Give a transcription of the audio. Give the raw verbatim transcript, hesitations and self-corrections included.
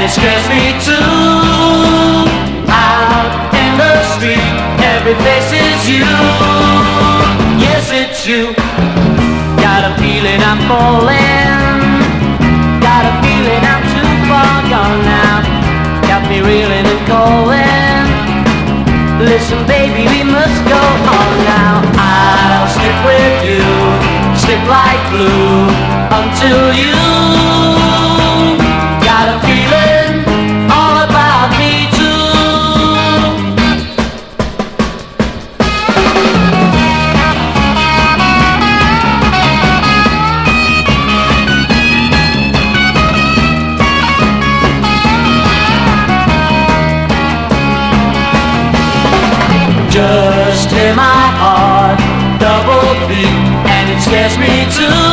it scares me too. Out in the street, every face is you. Yes, it's you. Got a feeling I'm falling. Got a feeling I'm too far gone now. Got me reeling and calling. Listen, baby, we must go on now. I'll stick with you, stick like glue, until you got a feeling all about me too. Just hear my heart double beat, and it scares me too.